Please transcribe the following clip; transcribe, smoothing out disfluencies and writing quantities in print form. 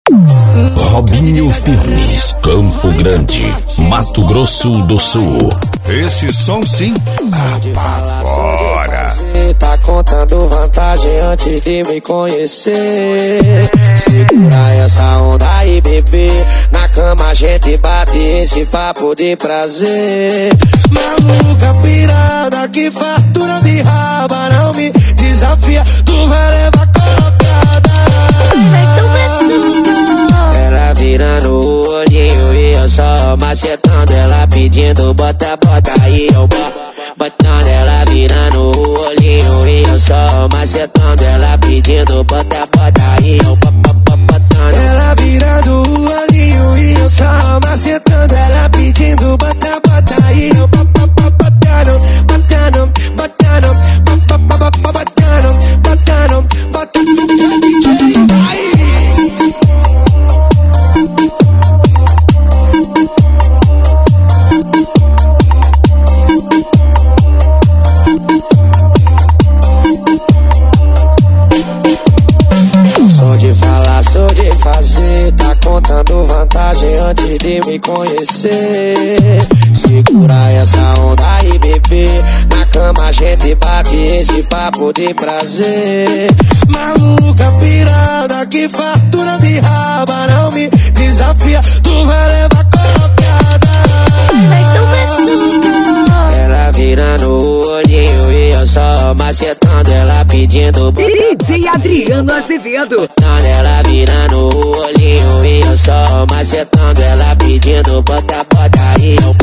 Robinho Firmes, Campo Grande, Mato Grosso do Sul. Esse som sim, apavora. Tá contando vantagem antes de me conhecer. Segura essa onda aí, bebê. Na cama a gente bate esse papo de prazer. Maluca pirada, que fartura de raba. Não me desafia, tu vai levar colocada. Ela virando o olhinho e eu só macetando. Ela pedindo bota, bota aí, eu botando. Ela virando o olhinho e eu só macetando. Ela pedindo bota, bota aí, eu botando. Ela virando o olhinho e eu só macetando. Ela pedindo bota, bota aí, eu botando, botando, botando, botando, botando, botando, DJ, vai! Sou de falar, sou de fazer. Tá contando vantagem antes de me conhecer. Segura essa onda aí, bebê. Na cama a gente bate esse papo de prazer. Maluca pirada, que fartura de raba. Não me desafia, tu vai levar colocada. Ela virando o olhinho e eu só macetando. Ela pedindo DJ Adriano Azevedo. Ela virando o olhinho e eu só macetando. Ela pedindo bota, bota aí, eu